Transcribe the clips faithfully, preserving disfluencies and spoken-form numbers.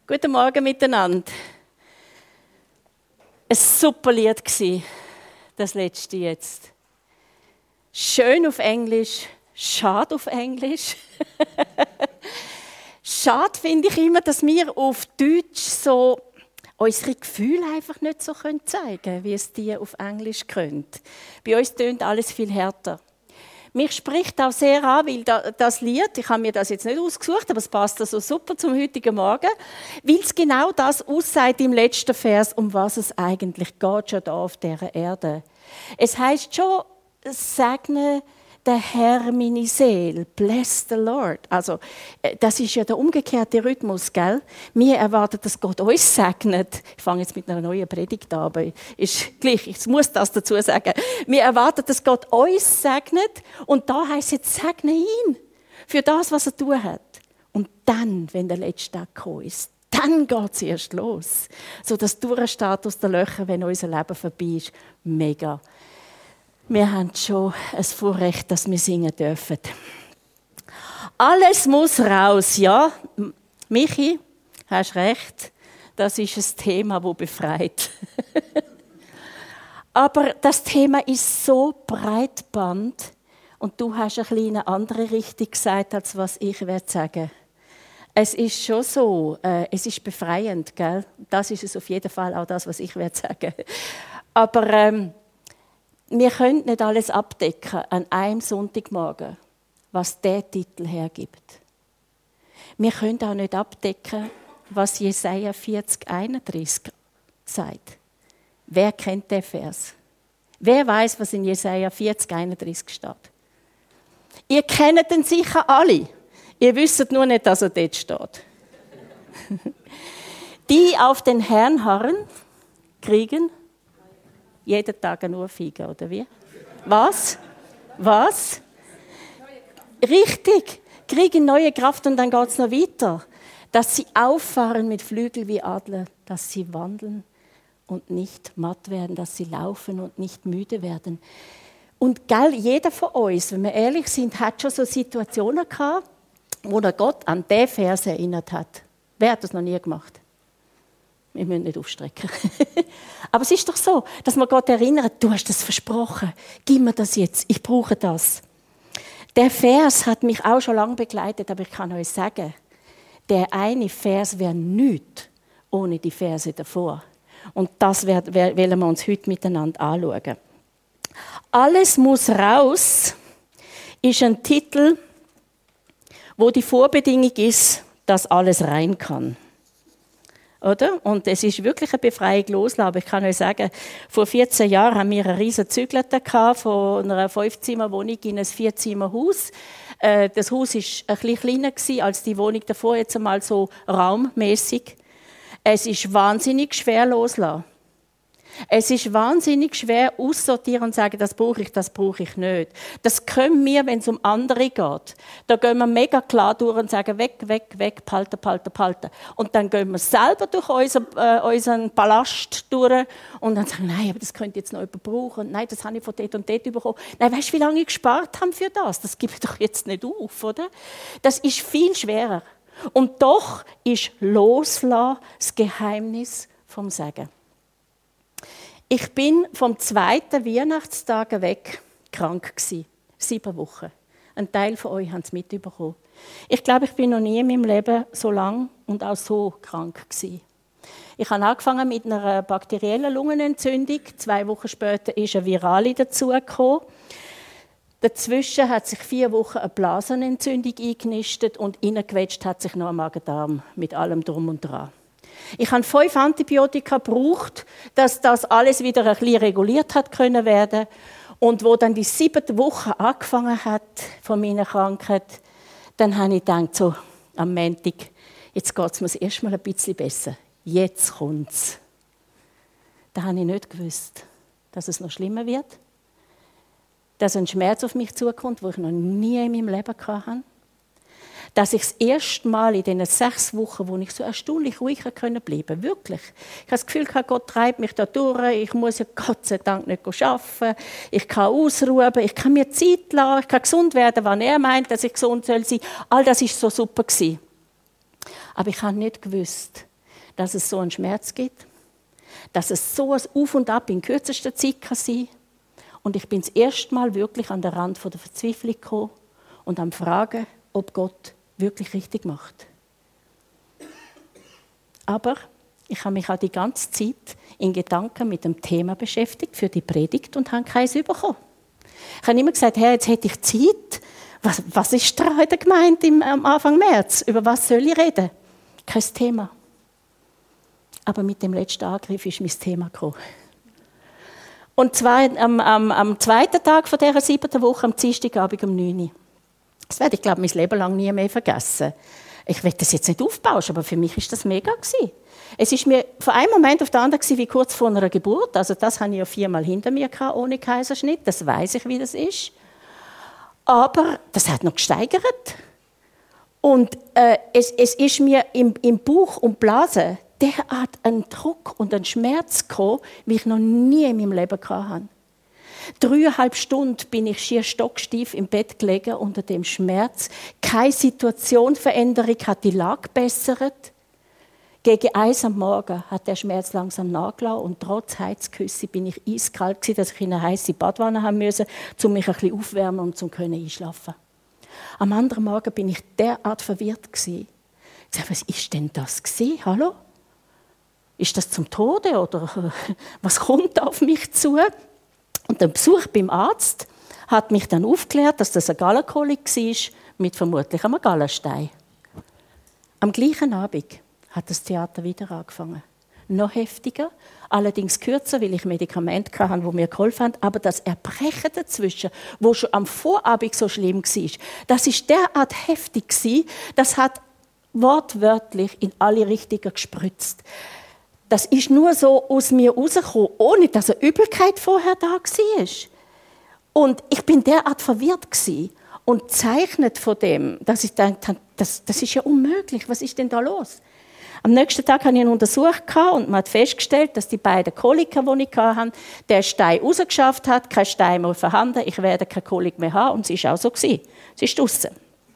Guten Morgen miteinander. Ein super Lied war das letzte jetzt. Schön auf Englisch, schade auf Englisch. Schade finde ich immer, dass wir auf Deutsch so unsere Gefühle einfach nicht so zeigen können, wie es die auf Englisch können. Bei uns tönt alles viel härter. Mich spricht auch sehr an, weil das Lied, ich habe mir das jetzt nicht ausgesucht, aber es passt so super zum heutigen Morgen, weil es genau das aussagt im letzten Vers, um was es eigentlich geht, schon da auf dieser Erde. Es heisst schon, segne der Herr meine Seele, bless the Lord. Also, das ist ja der umgekehrte Rhythmus, gell? Wir erwarten, dass Gott uns segnet. Ich fange jetzt mit einer neuen Predigt an, aber ist gleich, ich muss das dazu sagen. Wir erwarten, dass Gott uns segnet und da heisst jetzt, segne ihn für das, was er tun hat. Und dann, wenn der letzte Tag gekommen ist, dann geht es erst los. So das Durchstehen aus den Löchern, wenn unser Leben vorbei ist, mega. Wir haben schon ein Vorrecht, dass wir singen dürfen. Alles muss raus, ja. Michi, hast recht, das ist ein Thema, das befreit. Aber das Thema ist so breitband und du hast ein bisschen eine andere Richtung gesagt, als was ich werde sagen. Es ist schon so, äh, es ist befreiend, gell? Das ist es auf jeden Fall, auch das, was ich werde sagen. Aber ähm, wir können nicht alles abdecken an einem Sonntagmorgen, was der Titel hergibt. Wir können auch nicht abdecken, was Jesaja vierzig, einunddreißig sagt. Wer kennt den Vers? Wer weiß, was in Jesaja vierzig, einunddreißig steht? Ihr kennt den sicher alle. Ihr wisst nur nicht, dass er dort steht. Die auf den Herrn harren, kriegen jeden Tag eine Ohrfeige, oder wie? Was? Was? Richtig. Kriegen neue Kraft und dann geht es noch weiter. Dass sie auffahren mit Flügeln wie Adler, dass sie wandeln und nicht matt werden, dass sie laufen und nicht müde werden. Und gell, jeder von uns, wenn wir ehrlich sind, hat schon so Situationen gehabt, wo er Gott an den Vers erinnert hat. Wer hat das noch nie gemacht? Wir müssen nicht aufstrecken. Aber es ist doch so, dass man Gott erinnert, du hast das versprochen, gib mir das jetzt, ich brauche das. Der Vers hat mich auch schon lange begleitet, aber ich kann euch sagen, der eine Vers wäre nichts ohne die Verse davor. Und das wollen wir uns heute miteinander anschauen. Alles muss raus ist ein Titel, wo die Vorbedingung ist, dass alles rein kann. Oder? Und es ist wirklich eine Befreiung loslassen. Ich kann euch sagen, vor vierzehn Jahren haben wir einen riesen Zügelter von einer Fünf-Zimmer-Wohnung in ein Vier-Zimmer-Haus. Das Haus war ein bisschen kleiner als die Wohnung davor, jetzt einmal so raummäßig. Es ist wahnsinnig schwer loslassen. Es ist wahnsinnig schwer aussortieren und sagen, das brauche ich, das brauche ich nicht. Das können wir, wenn es um andere geht. Da gehen wir mega klar durch und sagen, weg, weg, weg, behalten, behalten, behalten. Und dann gehen wir selber durch unseren, äh, unseren Ballast durch und dann sagen, nein, aber das könnte jetzt noch jemand brauchen. Und nein, das habe ich von dort und dort bekommen. Nein, weißt du, wie lange ich gespart habe für das? Das gebe ich doch jetzt nicht auf, oder? Das ist viel schwerer. Und doch ist Loslassen das Geheimnis vom Segen. Ich bin vom zweiten Weihnachtstag weg krank gsi, sieben Wochen. Ein Teil von euch haben es mitbekommen. Ich glaube, ich bin noch nie in meinem Leben so lang und auch so krank gsi. Ich habe angefangen mit einer bakteriellen Lungenentzündung. Zwei Wochen später ist eine virale dazugekommen. Dazwischen hat sich vier Wochen eine Blasenentzündung eingenistet und reingequetscht hat sich noch ein Magen-Darm mit allem Drum und Dran. Ich habe fünf Antibiotika gebraucht, dass das alles wieder ein bisschen reguliert hat können werden. Und wo dann die siebte Woche angefangen hat von meiner Krankheit, dann habe ich gedacht, so am Montag, jetzt geht es mir erst mal ein bisschen besser. Jetzt kommt es. Da habe ich nicht gewusst, dass es noch schlimmer wird. Dass ein Schmerz auf mich zukommt, den ich noch nie in meinem Leben hatte. Dass ich das erste Mal in diesen sechs Wochen, wo ich so erstaunlich ruhig bleiben konnte, wirklich. Ich habe das Gefühl, Gott treibt mich da durch, ich muss ja Gott sei Dank nicht arbeiten, ich kann ausruhen, ich kann mir Zeit lassen, ich kann gesund werden, wann er meint, dass ich gesund sein soll. All das war so super. Aber ich habe nicht gewusst, dass es so einen Schmerz gibt, dass es so ein Auf und Ab in kürzester Zeit kann sein kann. Und ich bin das erste Mal wirklich an den Rand der Verzweiflung gekommen und am Fragen, ob Gott wirklich richtig macht. Aber ich habe mich auch die ganze Zeit in Gedanken mit dem Thema beschäftigt für die Predigt und habe keins bekommen. Ich habe immer gesagt, hey, jetzt hätte ich Zeit. Was, was ist da heute gemeint im, am Anfang März? Über was soll ich reden? Kein Thema. Aber mit dem letzten Angriff ist mein Thema gekommen. Und zwar am, am, am zweiten Tag von dieser siebten Woche, am Dienstagabend um neun Uhr. Das werde ich, glaube ich, mein Leben lang nie mehr vergessen. Ich will das jetzt nicht aufbauschen, aber für mich war das mega gewesen. Es war mir von einem Moment auf den anderen wie kurz vor einer Geburt. Also das hatte ich ja viermal hinter mir gehabt, ohne Kaiserschnitt. Das weiß ich, wie das ist. Aber das hat noch gesteigert. Und äh, es, es ist mir im, im Bauch und Blase derart ein Druck und ein Schmerz gekommen, wie ich noch nie in meinem Leben hatte. Dreieinhalb Stunden bin ich schier stocksteif im Bett gelegen unter dem Schmerz. Keine Situationveränderung hat die Lage gebessert. Gegen eins am Morgen hat der Schmerz langsam nachgelassen und trotz Heizküsse bin ich eiskalt gewesen, dass ich in eine heiße Badwanne haben musste, um mich ein bisschen aufwärmen und um einschlafen. Am anderen Morgen bin ich derart verwirrt gewesen. Ich sagte, was ist denn das gewesen? Hallo? Ist das zum Tode oder was kommt auf mich zu? Und der Besuch beim Arzt hat mich dann aufgeklärt, dass das eine Gallenkolik war mit vermutlich einem Gallenstein. Am gleichen Abend hat das Theater wieder angefangen. Noch heftiger, allerdings kürzer, weil ich Medikamente hatte, die mir geholfen haben. Aber das Erbrechen dazwischen, das schon am Vorabend so schlimm war, das war derart heftig, das hat wortwörtlich in alle Richtungen gespritzt. Das ist nur so aus mir rausgekommen, ohne dass eine Übelkeit vorher da war. Und ich bin derart verwirrt und zeichnet von dem, dass ich dachte, das, das ist ja unmöglich, was ist denn da los? Am nächsten Tag hatte ich ihn untersucht und man hat festgestellt, dass die beiden Koliker, die ich hatte, der Stein rausgeschafft hat, kein Stein mehr vorhanden, ich werde keine Kolik mehr haben und es war auch so. Sie ist draussen.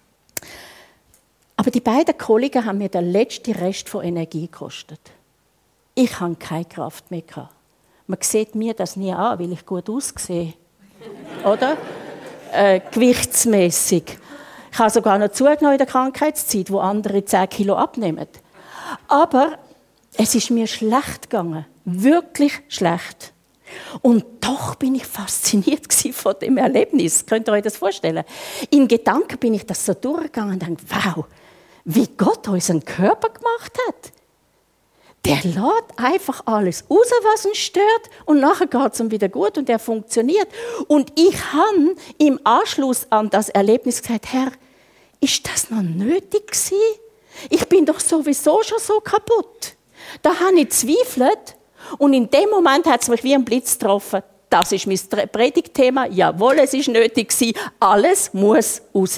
Aber die beiden Koliker haben mir den letzten Rest von Energie gekostet. Ich hatte keine Kraft mehr. Man sieht mir das nie an, weil ich gut aussehe. Oder? Äh, gewichtsmässig. Ich habe sogar noch zugenommen in der Krankheitszeit, wo andere zehn Kilo abnehmen. Aber es ist mir schlecht gegangen. Wirklich schlecht. Und doch bin ich fasziniert von dem Erlebnis. Könnt ihr euch das vorstellen? In Gedanken bin ich das so durchgegangen und dachte, wow, wie Gott unseren Körper gemacht hat. Der lässt einfach alles raus, was ihn stört, und nachher geht es ihm wieder gut und er funktioniert. Und ich habe im Anschluss an das Erlebnis gesagt, Herr, ist das noch nötig gewesen? Ich bin doch sowieso schon so kaputt. Da habe ich gezweifelt und in dem Moment hat es mich wie ein Blitz getroffen. Das ist mein Predigtthema. Jawohl, es ist nötig gewesen. Alles muss raus.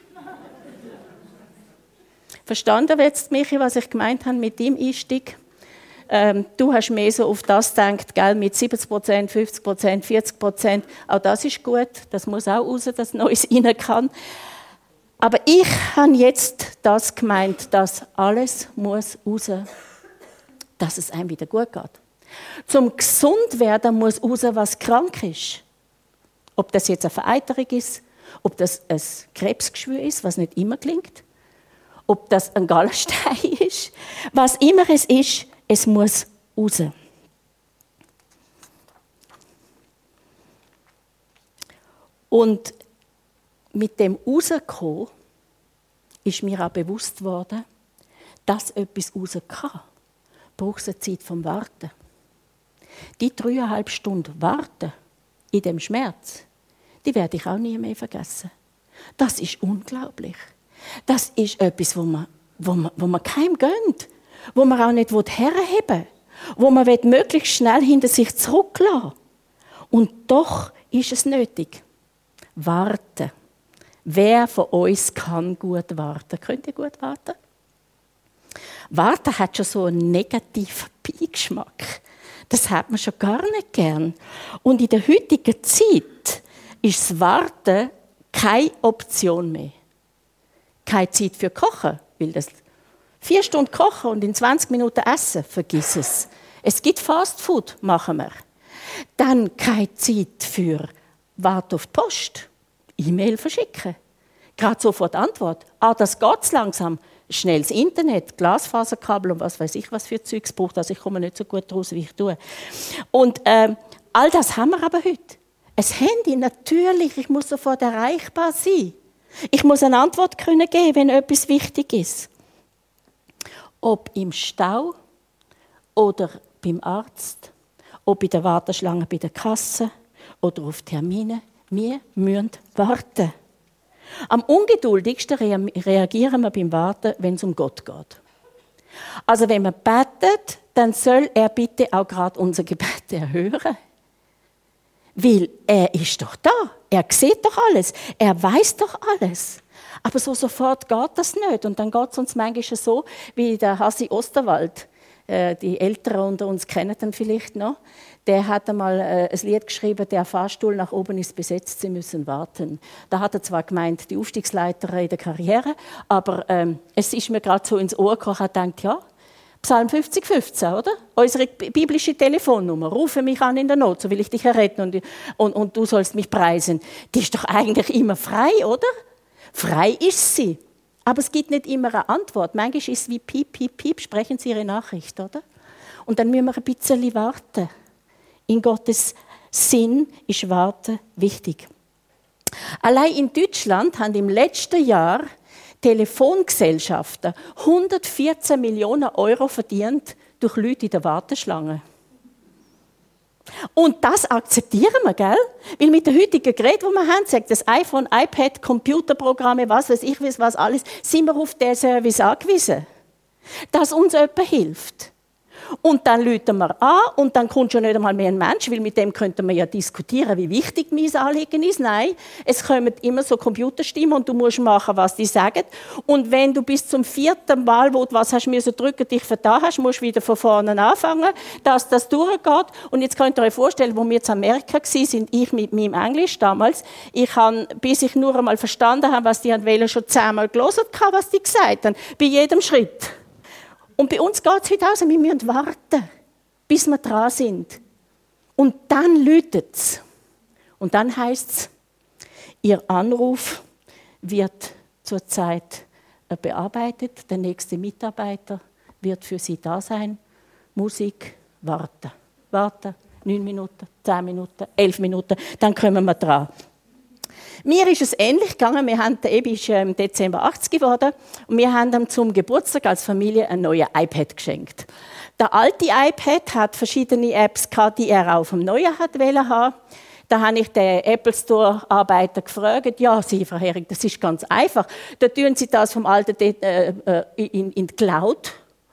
Verstanden jetzt, Michi, was ich gemeint habe mit deinem Einstieg? Ähm, du hast mehr so auf das gedacht, gell, mit siebzig Prozent, fünfzig Prozent, vierzig Prozent. Auch das ist gut. Das muss auch raus, dass Neues rein kann. Aber ich habe jetzt das gemeint, dass alles muss raus, dass es einem wieder gut geht. Zum gesund werden muss raus, was krank ist. Ob das jetzt eine Vereiterung ist, ob das ein Krebsgeschwür ist, was nicht immer klingt, ob das ein Gallenstein ist, was immer es ist, es muss raus. Und mit dem Rauskommen ist mir auch bewusst worden, dass etwas raus kann, braucht es eine Zeit vom Warten. Die dreieinhalb Stunden Warten in dem Schmerz, die werde ich auch nie mehr vergessen. Das ist unglaublich. Das ist etwas, wo man, wo man, wo man keinem gönnt, wo man auch nicht herheben will, wo man möglichst schnell hinter sich zurücklassen will. Und doch ist es nötig. Warten. Wer von uns kann gut warten? Könnt ihr gut warten? Warten hat schon so einen negativen Beigeschmack. Das hat man schon gar nicht gern. Und in der heutigen Zeit ist das Warten keine Option mehr. Keine Zeit für Kochen, weil das Vier Stunden kochen und in zwanzig Minuten essen, vergiss es. Es gibt Fast Food, machen wir. Dann keine Zeit für Warten auf die Post, E-Mail verschicken. Gerade sofort Antwort. Ah, das geht langsam. Schnelles Internet, Glasfaserkabel und was weiß ich, was für Zeugs braucht. Also ich komme nicht so gut raus, wie ich tue. Und ähm, all das haben wir aber heute. Ein Handy, natürlich, ich muss sofort erreichbar sein. Ich muss eine Antwort können geben, wenn etwas wichtig ist. Ob im Stau oder beim Arzt, ob in der Warteschlange bei der Kasse oder auf Termine, wir müssen warten. Am ungeduldigsten reagieren wir beim Warten, wenn es um Gott geht. Also wenn wir beten, dann soll er bitte auch gerade unser Gebet erhören. Weil er ist doch da. Er sieht doch alles. Er weiß doch alles. Aber so sofort geht das nicht. Und dann geht es uns manchmal so, wie der Hasi Osterwald. Die Älteren unter uns kennen ihn vielleicht noch. Der hat einmal ein Lied geschrieben, der Fahrstuhl nach oben ist besetzt, Sie müssen warten. Da hat er zwar gemeint, die Aufstiegsleiter in der Karriere, aber ähm, es ist mir gerade so ins Ohr gekommen, ich habe gedacht, ja, Psalm fünfzig, fünfzehn, oder? Unsere biblische Telefonnummer, rufe mich an in der Not, so will ich dich erretten und, und, und du sollst mich preisen. Die ist doch eigentlich immer frei, oder? Frei ist sie. Aber es gibt nicht immer eine Antwort. Manchmal ist es wie piep, piep, piep, sprechen Sie Ihre Nachricht, oder? Und dann müssen wir ein bisschen warten. In Gottes Sinn ist Warten wichtig. Allein in Deutschland haben im letzten Jahr Telefongesellschaften hundertvierzehn Millionen Euro verdient durch Leute in der Warteschlange. Und das akzeptieren wir, gell? Weil mit den heutigen Geräten, die wir haben, sagt das iPhone, iPad, Computerprogramme, was weiß ich, was alles, sind wir auf diesen Service angewiesen, dass uns jemand hilft. Und dann rufen wir an und dann kommt schon nicht einmal mehr ein Mensch, weil mit dem könnten wir ja diskutieren, wie wichtig mein Anliegen ist. Nein, es kommen immer so Computerstimmen und du musst machen, was die sagen. Und wenn du bis zum vierten Mal, wo du was hast müssen drücken, dich vertan hast, musst du wieder von vorne anfangen, dass das durchgeht. Und jetzt könnt ihr euch vorstellen, wo wir in Amerika waren, sind ich mit meinem Englisch damals, ich habe, bis ich nur einmal verstanden habe, was die wollen, schon zehnmal gelesen, was die gesagt haben, bei jedem Schritt. Und bei uns geht es heute auch so, wir müssen warten, bis wir dran sind. Und dann läutet es. Und dann heisst es, Ihr Anruf wird zurzeit bearbeitet, der nächste Mitarbeiter wird für Sie da sein. Musik, warten, warten, neun Minuten, zehn Minuten, elf Minuten, dann kommen wir dran. Mir ist es ähnlich gegangen. Wir haben, eben ist im Dezember achtzig geworden und wir haben ihm zum Geburtstag als Familie ein neues iPad geschenkt. Der alte iPad hat verschiedene Apps gehabt, die er auf dem neuen hat wollen haben. Da habe ich den Apple Store Arbeiter gefragt. Ja, Sie, Frau Hering, das ist ganz einfach. Da tun Sie das vom alten äh, in, in die Cloud.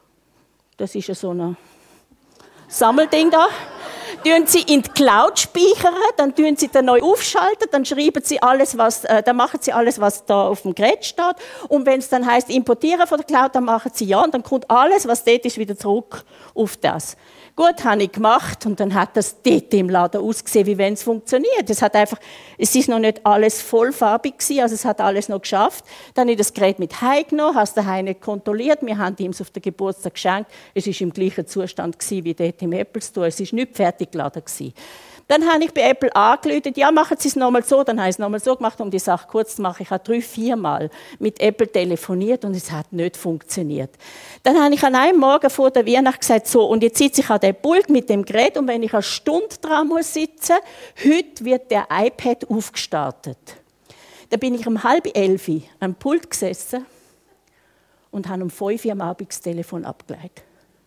Das ist ja so ein Sammelding da. Tun Sie in die Cloud speichern, dann tun Sie den neu aufschalten, dann schreiben Sie alles, was, äh, dann machen Sie alles, was da auf dem Gerät steht. Und wenn es dann heißt importieren von der Cloud, dann machen Sie ja und dann kommt alles, was dort ist, wieder zurück auf das. Gut, habe ich gemacht und dann hat das dort im Laden ausgesehen, wie wenn es funktioniert. Es hat einfach, es ist noch nicht alles vollfarbig gewesen, also es hat alles noch geschafft. Dann habe ich das Gerät mit heimgenommen, habe es daheim nicht kontrolliert, wir haben ihm es auf den Geburtstag geschenkt. Es war im gleichen Zustand gewesen wie dort im Apple Store, es war nicht fertig geladen gewesen. Dann habe ich bei Apple angerufen, ja, machen Sie es nochmal so, dann habe ich es nochmal so gemacht, um die Sache kurz zu machen. Ich habe drei, vier Mal mit Apple telefoniert und es hat nicht funktioniert. Dann habe ich an einem Morgen vor der Weihnacht gesagt, so, und jetzt sitze ich an dem Pult mit dem Gerät und wenn ich eine Stunde dran muss sitzen, heute wird der iPad aufgestartet. Da bin ich um halb elf am Pult gesessen und habe um fünf Uhr am Abend das Telefon abgelegt.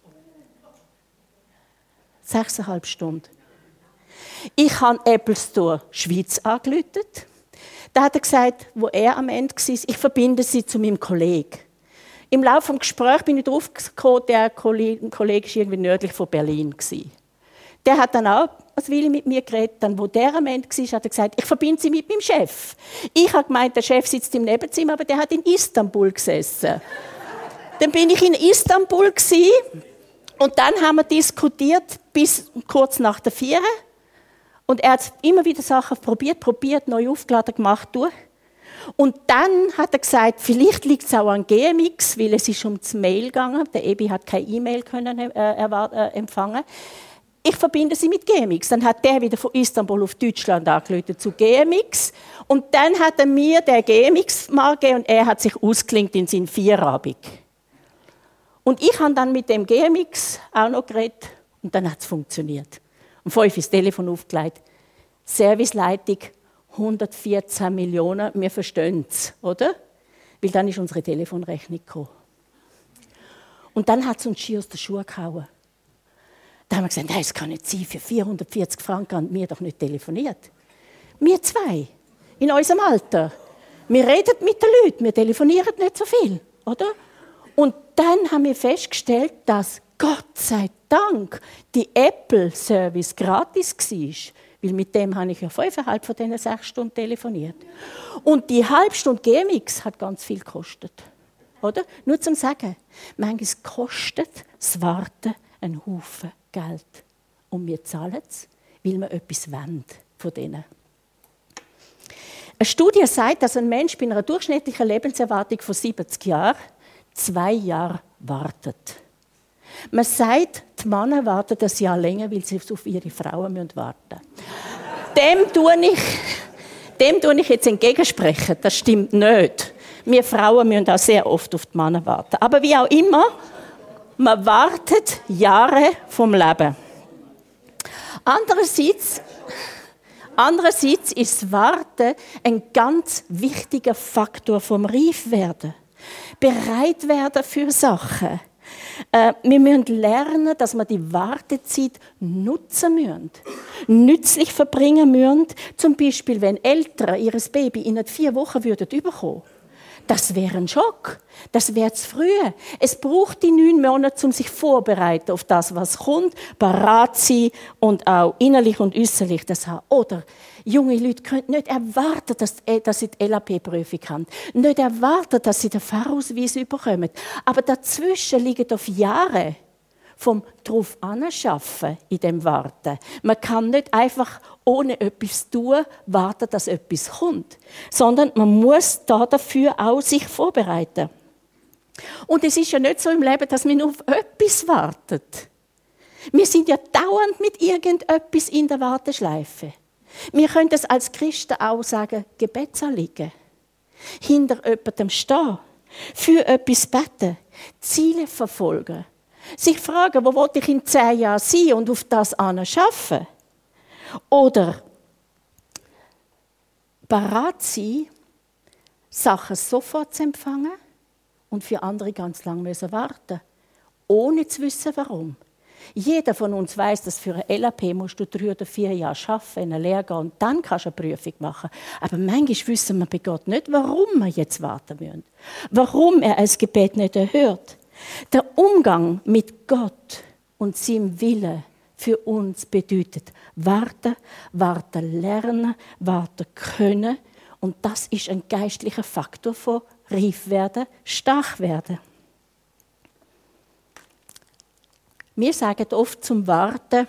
Sechseinhalb Stunden. Ich habe Apple Store Schweiz angerufen. Da hat er gesagt, wo er am Ende war, ich verbinde Sie zu meinem Kollegen. Im Laufe des Gesprächs bin ich darauf gekommen, der Kollege, Kollege war irgendwie nördlich von Berlin. Der hat dann auch eine Weile mit mir geredet. Dann, wo der am Ende war, hat er gesagt, ich verbinde Sie mit meinem Chef. Ich habe gemeint, der Chef sitzt im Nebenzimmer, aber der hat in Istanbul gesessen. Dann bin ich in Istanbul und dann haben wir diskutiert bis kurz nach der Vier. Und er hat immer wieder Sachen probiert, probiert, neu aufgeladen, gemacht, durch. Und dann hat er gesagt, vielleicht liegt es auch an G M X, weil es ist um das Mail gegangen. Der Ebi hat keine E-Mail können, äh, äh, empfangen. Ich verbinde sie mit G M X. Dann hat der wieder von Istanbul auf Deutschland angerufen zu G M X. Und dann hat er mir den G M X-Mann gegeben und er hat sich ausgeklinkt in seinen Vierabig. Und ich habe dann mit dem G M X auch noch geredet und dann hat es funktioniert. Und fünf ist das Telefon aufgelegt. Serviceleitung hundertvierzehn Millionen, wir verstehen es, oder? Weil dann ist unsere Telefonrechnung gekommen. Und dann hat es uns schier aus den Schuhen gehauen. Da haben wir gesagt, nein, das kann nicht sein, für vierhundertvierzig Franken haben wir doch nicht telefoniert. Wir zwei, in unserem Alter. Wir reden mit den Leuten, wir telefonieren nicht so viel, oder? Und dann haben wir festgestellt, dass Gott sei Dank die Apple-Service gratis war. Weil mit dem habe ich ja fünfeinhalb von diesen sechs Stunden telefoniert. Und die halbe Stunde G M X hat ganz viel gekostet. Oder? Nur zum Sagen. Manchmal kostet das Warten einen Haufen Geld. Und wir zahlen es, weil wir etwas wollen von denen. Eine Studie sagt, dass ein Mensch bei einer durchschnittlichen Lebenserwartung von siebzig Jahren zwei Jahre wartet. Man sagt, die Männer warten das Jahr länger, weil sie auf ihre Frauen warten müssen. Dem tue ich, dem tue ich jetzt entgegensprechen. Das stimmt nicht. Wir Frauen müssen auch sehr oft auf die Männer warten. Aber wie auch immer, man wartet Jahre vom Leben. Andererseits, andererseits ist das Warten ein ganz wichtiger Faktor vom Reifwerden. Bereit werden für Sachen. Äh, wir müssen lernen, dass wir die Wartezeit nutzen müssen. Nützlich verbringen müssen. Zum Beispiel, wenn Eltern ihr Baby in vier Wochen würden bekommen. Das wäre ein Schock. Das wäre zu früh. Es braucht die neun Monate, um sich vorzubereiten auf das, was kommt, parat sein und auch innerlich und äußerlich das haben. Oder junge Leute können nicht erwarten, dass, dass sie die L A P-Prüfung haben. Nicht erwarten, dass sie den Fahrausweis bekommen. Aber dazwischen liegen auf Jahre vom drauf anschaffen in dem Warten. Man kann nicht einfach ohne etwas zu tun warten, dass etwas kommt, sondern man muss da dafür auch sich vorbereiten. Und es ist ja nicht so im Leben, dass man nur auf etwas wartet. Wir sind ja dauernd mit irgendetwas in der Warteschleife. Wir können das als Christen auch sagen, Gebetsanliegen. Hinter jemandem stehen, für etwas beten, Ziele verfolgen. Sich fragen, wo will ich in zehn Jahren sein und auf das arbeiten. Oder bereit sein, Sachen sofort zu empfangen und für andere ganz lange müssen warten, ohne zu wissen, warum. Jeder von uns weiß, dass für eine L A P musst du drei oder vier Jahre arbeiten, in eine Lehre gehen und dann kannst du eine Prüfung machen. Aber manchmal wissen wir bei Gott nicht, warum wir jetzt warten müssen. Warum er ein Gebet nicht erhört. Der Umgang mit Gott und seinem Willen für uns bedeutet warten, warten lernen, warten können. Und das ist ein geistlicher Faktor von reif werden, stark werden. Wir sagen oft zum Warten,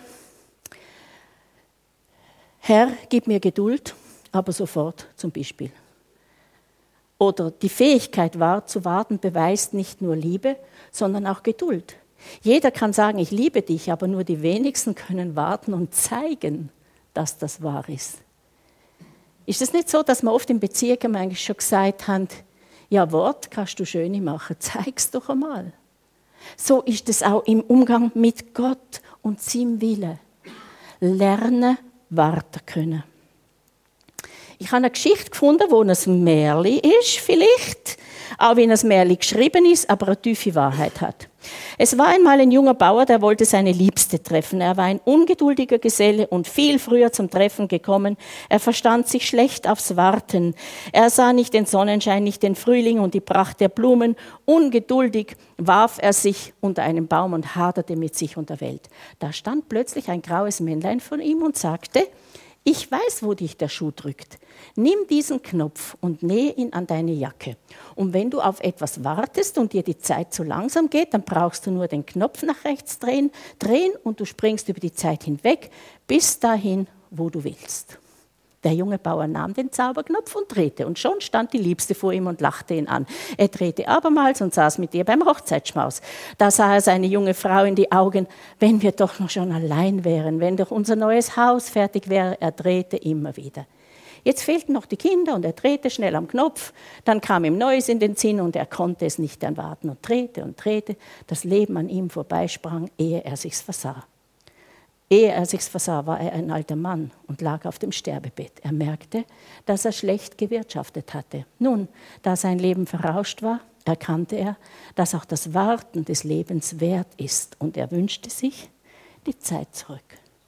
Herr, gib mir Geduld, aber sofort zum Beispiel. Oder die Fähigkeit, zu warten, beweist nicht nur Liebe, sondern auch Geduld. Jeder kann sagen, ich liebe dich, aber nur die wenigsten können warten und zeigen, dass das wahr ist. Ist es nicht so, dass wir oft in Beziehungen eigentlich schon gesagt haben, ja, Wort kannst du schöne machen, zeig's doch einmal. So ist es auch im Umgang mit Gott und seinem Willen. Lernen, warten können. Ich habe eine Geschichte gefunden, wo ein Märchen ist, vielleicht, auch wenn ein Märchen geschrieben ist, aber eine tiefe Wahrheit hat. Es war einmal ein junger Bauer, der wollte seine Liebste treffen. Er war ein ungeduldiger Geselle und viel früher zum Treffen gekommen. Er verstand sich schlecht aufs Warten. Er sah nicht den Sonnenschein, nicht den Frühling und die Pracht der Blumen. Ungeduldig warf er sich unter einen Baum und haderte mit sich und der Welt. Da stand plötzlich ein graues Männlein von ihm und sagte, ich weiß, wo dich der Schuh drückt. Nimm diesen Knopf und nähe ihn an deine Jacke. Und wenn du auf etwas wartest und dir die Zeit zu langsam geht, dann brauchst du nur den Knopf nach rechts drehen, drehen und du springst über die Zeit hinweg, bis dahin, wo du willst. Der junge Bauer nahm den Zauberknopf und drehte, und schon stand die Liebste vor ihm und lachte ihn an. Er drehte abermals und saß mit ihr beim Hochzeitsschmaus. Da sah er seine junge Frau in die Augen. Wenn wir doch noch schon allein wären, wenn doch unser neues Haus fertig wäre. Er drehte immer wieder. Jetzt fehlten noch die Kinder und er drehte schnell am Knopf. Dann kam ihm Neues in den Sinn und er konnte es nicht erwarten und drehte und drehte. Das Leben an ihm vorbeisprang, ehe er sich's versah. Ehe er sich's versah, war er ein alter Mann und lag auf dem Sterbebett. Er merkte, dass er schlecht gewirtschaftet hatte. Nun, da sein Leben verrauscht war, erkannte er, dass auch das Warten des Lebens wert ist. Und er wünschte sich die Zeit zurück.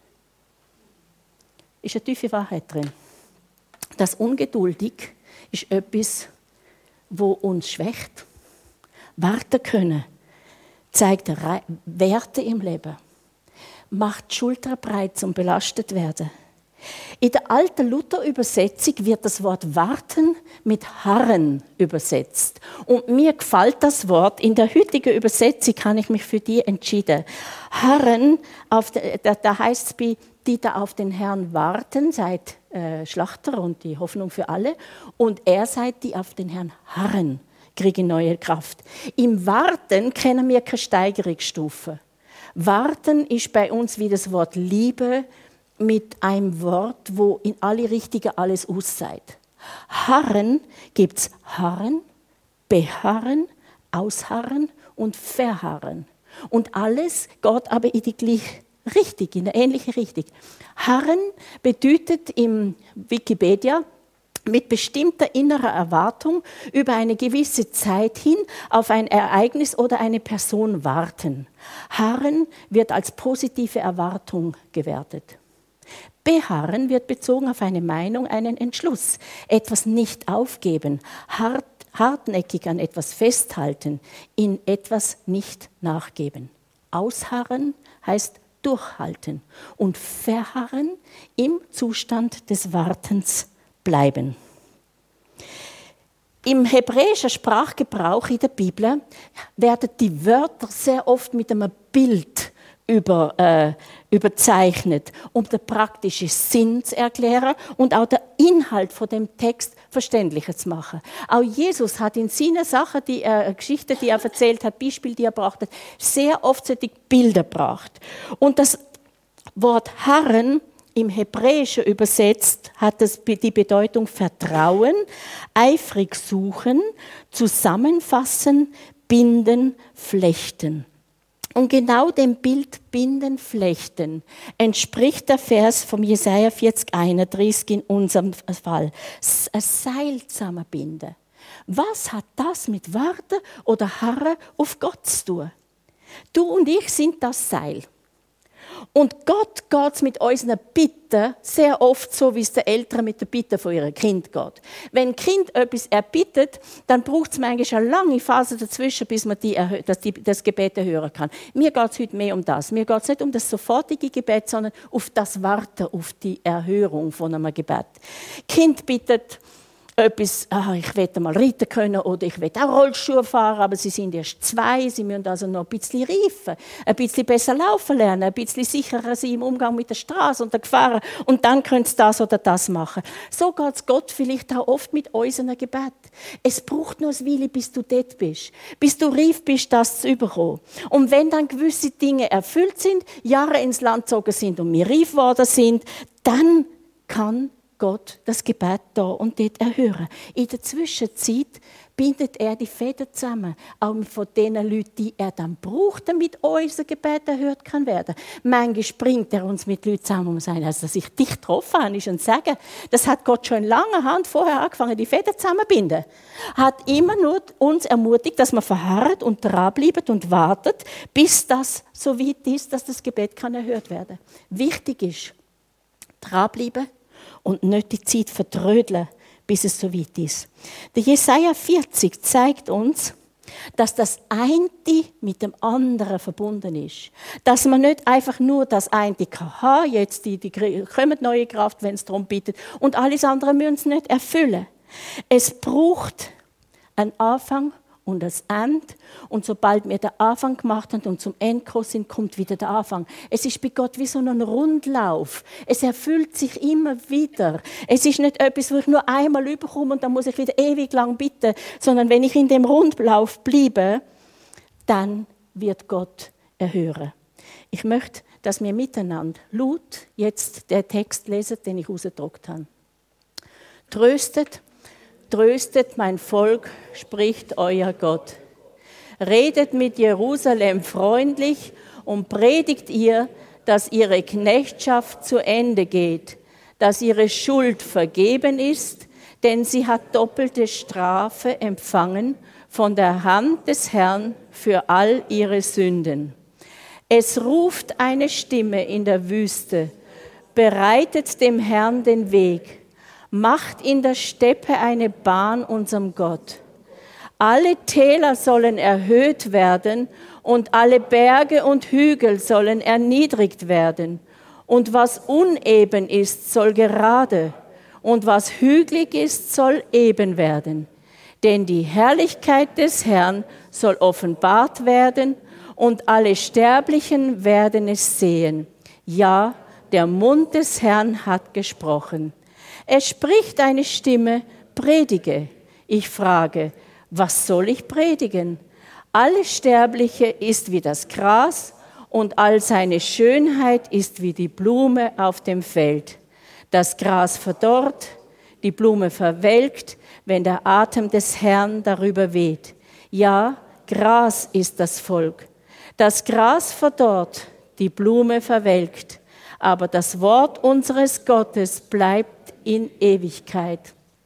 Ist eine tiefe Wahrheit drin. Das Ungeduldig ist etwas, wo uns schwächt. Warten können zeigt Werte im Leben. Macht Schulter breit zum belastet werden. In der alten Luther-Übersetzung wird das Wort warten mit harren übersetzt. Und mir gefällt das Wort. In der heutigen Übersetzung habe ich mich für die entschieden. Harren, auf der, da, da heißt es bei die da auf den Herrn warten, seid äh, Schlachter und die Hoffnung für alle. Und er seid die auf den Herrn harren, kriegen neue Kraft. Im Warten kennen wir keine Steigerungsstufe. Warten ist bei uns wie das Wort Liebe mit einem Wort, wo in alle Richtungen alles aussagt. Harren gibt es harren, beharren, ausharren und verharren. Und alles geht aber in die gleiche Richtig, in eine ähnliche Richtung. Harren bedeutet im Wikipedia mit bestimmter innerer Erwartung über eine gewisse Zeit hin auf ein Ereignis oder eine Person warten. Harren wird als positive Erwartung gewertet. Beharren wird bezogen auf eine Meinung, einen Entschluss, etwas nicht aufgeben, hart, hartnäckig an etwas festhalten, in etwas nicht nachgeben. Ausharren heißt durchhalten und verharren, im Zustand des Wartens bleiben. Im hebräischen Sprachgebrauch in der Bibel werden die Wörter sehr oft mit einem Bild über, äh, überzeichnet, um den praktischen Sinn zu erklären und auch den Inhalt von dem Text verständlicher zu machen. Auch Jesus hat in seinen Sachen, die er, Geschichten, die er erzählt hat, Beispiele, die er gebracht hat, sehr oft solche Bilder gebracht. Und das Wort harren im Hebräischen übersetzt hat es die Bedeutung Vertrauen, eifrig suchen, zusammenfassen, binden, flechten. Und genau dem Bild Binden, Flechten entspricht der Vers vom Jesaja vierzig, einunddreißig in unserem Fall. Ein Seil zusammenbinden. Was hat das mit Warten oder Harren auf Gott zu tun? Du und ich sind das Seil. Und Gott geht es mit unseren Bitten sehr oft so, wie es den Eltern mit den Bitten von ihrem Kind geht. Wenn ein Kind etwas erbittet, dann braucht es manchmal eine lange Phase dazwischen, bis man die, dass die, das Gebet hören kann. Mir geht es heute mehr um das. Mir geht es nicht um das sofortige Gebet, sondern auf das Warten, auf die Erhörung von einem Gebet. Kind bittet etwas, ah, ich will mal reiten können oder ich will auch Rollschuhe fahren, aber sie sind erst zwei, sie müssen also noch ein bisschen reifen, ein bisschen besser laufen lernen, ein bisschen sicherer sein im Umgang mit der Straße und der Gefahren und dann können sie das oder das machen. So geht es Gott vielleicht auch oft mit unserem Gebet. Es braucht noch ein Weile, bis du dort bist, bis du reif bist, das zu bekommen. Und wenn dann gewisse Dinge erfüllt sind, Jahre ins Land gezogen sind und wir reif geworden sind, dann kann Gott das Gebet da und dort erhören. In der Zwischenzeit bindet er die Fäden zusammen, auch von den Leuten, die er dann braucht, damit unser Gebet erhört kann werden. Manchmal bringt er uns mit Leuten zusammen, um zu sagen, also, dass ich dich getroffen habe, ist ein Sagen. Das hat Gott schon in langer Hand vorher angefangen, die Fäden zusammenzubinden. Hat immer nur uns ermutigt, dass man verharrt und dranbleiben und wartet, bis das so weit ist, dass das Gebet kann erhört werden. Wichtig ist, dranbleiben und nicht die Zeit vertrödeln, bis es so weit ist. Der Jesaja vierzig zeigt uns, dass das eine mit dem anderen verbunden ist. Dass man nicht einfach nur das eine kann haben, jetzt die, die kommen neue Kraft, wenn es darum bittet, und alles andere müssen es nicht erfüllen. Es braucht einen Anfang und das Ende. Und sobald wir den Anfang gemacht haben und zum Ende gekommen sind, kommt wieder der Anfang. Es ist bei Gott wie so ein Rundlauf. Es erfüllt sich immer wieder. Es ist nicht etwas, wo ich nur einmal überkomme und dann muss ich wieder ewig lang bitten, sondern wenn ich in dem Rundlauf bleibe, dann wird Gott erhören. Ich möchte, dass wir miteinander laut jetzt den Text lesen, den ich rausgedruckt habe. Tröstet, tröstet mein Volk, spricht euer Gott. Redet mit Jerusalem freundlich und predigt ihr, dass ihre Knechtschaft zu Ende geht, dass ihre Schuld vergeben ist, denn sie hat doppelte Strafe empfangen von der Hand des Herrn für all ihre Sünden. Es ruft eine Stimme in der Wüste, bereitet dem Herrn den Weg, macht in der Steppe eine Bahn unserem Gott. Alle Täler sollen erhöht werden und alle Berge und Hügel sollen erniedrigt werden. Und was uneben ist, soll gerade, und was hügelig ist, soll eben werden. Denn die Herrlichkeit des Herrn soll offenbart werden, und alle Sterblichen werden es sehen. Ja, der Mund des Herrn hat gesprochen. Es spricht eine Stimme, predige. Ich frage, was soll ich predigen? Alles Sterbliche ist wie das Gras und all seine Schönheit ist wie die Blume auf dem Feld. Das Gras verdorrt, die Blume verwelkt, wenn der Atem des Herrn darüber weht. Ja, Gras ist das Volk. Das Gras verdorrt, die Blume verwelkt, aber das Wort unseres Gottes bleibt in Ewigkeit.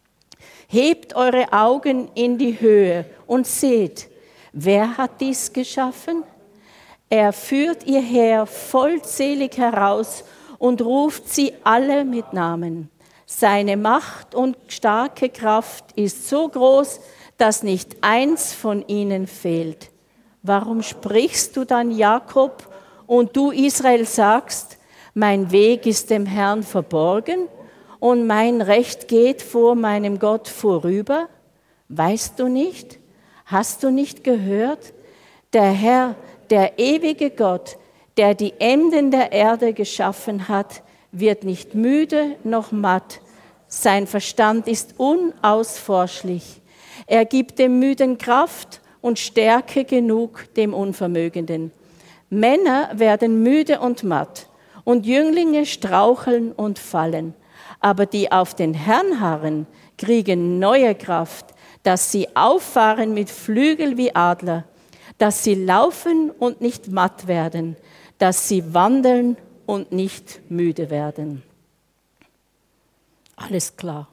Hebt eure Augen in die Höhe und seht, wer hat dies geschaffen? Er führt ihr Heer vollzählig heraus und ruft sie alle mit Namen. Seine Macht und starke Kraft ist so groß, dass nicht eins von ihnen fehlt. Warum sprichst du dann, Jakob, und du, Israel, sagst, mein Weg ist dem Herrn verborgen und mein Recht geht vor meinem Gott vorüber? Weißt du nicht? Hast du nicht gehört? Der Herr, der ewige Gott, der die Enden der Erde geschaffen hat, wird nicht müde noch matt. Sein Verstand ist unausforschlich. Er gibt dem Müden Kraft und Stärke genug dem Unvermögenden. Männer werden müde und matt und Jünglinge straucheln und fallen. Aber die auf den Herrn harren, kriegen neue Kraft, dass sie auffahren mit Flügel wie Adler, dass sie laufen und nicht matt werden, dass sie wandeln und nicht müde werden. Alles klar.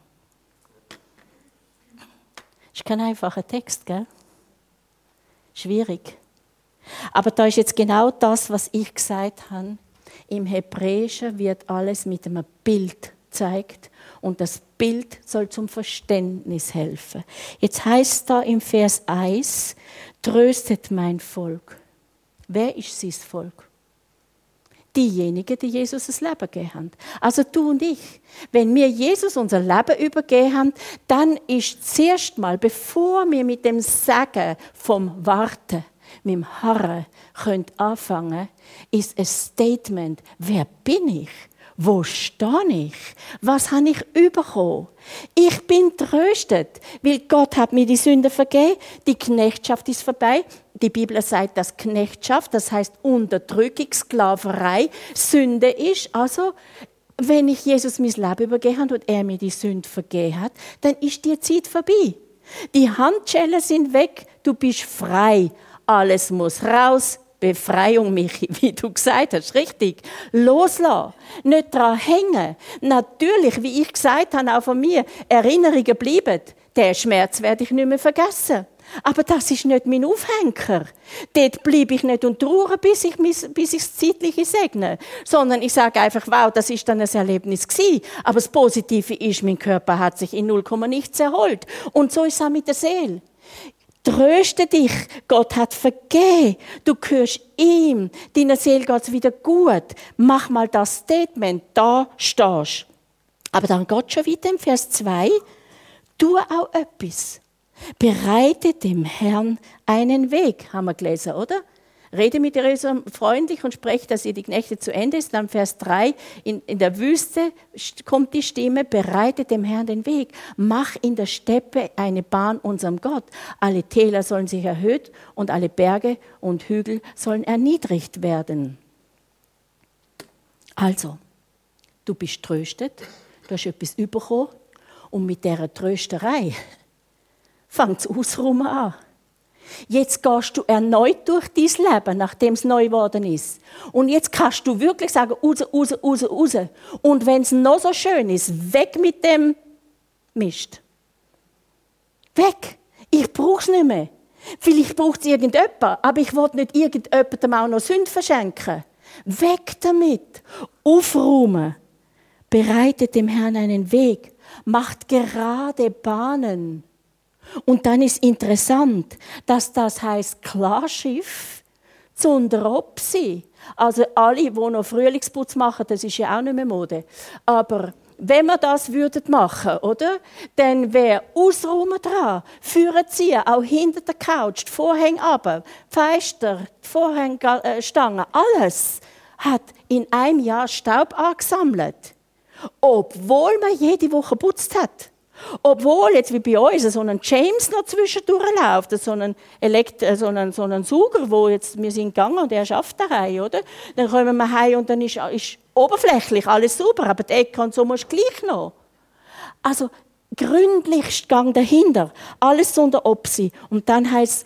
Ist kein einfacher Text, gell? Schwierig. Aber da ist jetzt genau das, was ich gesagt habe. Im Hebräischen wird alles mit einem Bild gezeigt und das Bild soll zum Verständnis helfen. Jetzt heißt da im Vers eins, tröstet mein Volk. Wer ist sein Volk? Diejenigen, die Jesus das Leben gegeben haben. Also du und ich. Wenn wir Jesus unser Leben übergeben haben, dann ist zuerst mal, bevor wir mit dem Sagen vom Warten, mit dem Harren können anfangen, ist ein Statement. Wer bin ich? Wo stehe ich? Was habe ich bekommen? Ich bin tröstet, weil Gott hat mir die Sünde vergeben. Die Knechtschaft ist vorbei. Die Bibel sagt, dass Knechtschaft, das heißt Unterdrückung, Sklaverei, Sünde ist. Also, wenn ich Jesus mein Leben übergeben habe und er mir die Sünde vergeben hat, dann ist die Zeit vorbei. Die Handschellen sind weg, du bist frei. Alles muss raus. Befreiung, Michi, wie du gesagt hast, richtig. Loslassen, nicht daran hängen. Natürlich, wie ich gesagt habe, auch von mir, Erinnerungen bleiben. Den Schmerz werde ich nicht mehr vergessen. Aber das ist nicht mein Aufhänger. Dort bleibe ich nicht und trauere, bis ich, bis ich das Zeitliche segne. Sondern ich sage einfach, wow, das ist dann ein Erlebnis gewesen. Aber das Positive ist, mein Körper hat sich in null Komma nichts erholt. Und so ist es auch mit der Seele. Tröste dich, Gott hat vergeben. Du gehörst ihm. Deiner Seele geht es wieder gut. Mach mal das Statement, da stehst. Aber dann geht schon weiter im Vers zwei. Tu auch etwas. Bereite dem Herrn einen Weg, haben wir gelesen, oder? Rede mit Jerusalem freundlich und spreche, dass ihr die Knechte zu Ende ist. Dann Vers drei, in, in der Wüste kommt die Stimme, bereite dem Herrn den Weg. Mach in der Steppe eine Bahn unserem Gott. Alle Täler sollen sich erhöht und alle Berge und Hügel sollen erniedrigt werden. Also, du bist tröstet, du hast etwas bekommen und mit dieser Trösterei fängt das Ausruhen an. Jetzt gehst du erneut durch dein Leben, nachdem es neu geworden ist. Und jetzt kannst du wirklich sagen, raus, raus, raus, raus. Und wenn es noch so schön ist, weg mit dem Mist. Weg. Ich brauche es nicht mehr. Vielleicht braucht es irgendjemand, aber ich will nicht irgendjemandem auch noch Sünde verschenken. Weg damit. Aufräumen. Bereitet dem Herrn einen Weg. Macht gerade Bahnen. Und dann ist interessant, dass das heisst Klarschiff zu Unteropsi. Also alle, die noch Frühlingsputz machen, das ist ja auch nicht mehr Mode. Aber wenn wir das würden machen, oder? Dann wäre Ausräumen dran, Führen ziehen, auch hinter der Couch, die Vorhänge runter, die Fenster, die Vorhängestangen, alles hat in einem Jahr Staub angesammelt. Obwohl man jede Woche putzt hat. Obwohl, jetzt wie bei uns, so ein James noch zwischendurch läuft, so ein, Elekt- so ein, so ein Sauger, wo jetzt, wir sind gegangen und er schafft daheim, oder? Dann kommen wir heim und dann ist, ist oberflächlich alles sauber, aber die Ecke und so musst du gleich noch. Also, gründlichst Gang dahinter, alles unter Opsi. Und dann heisst es,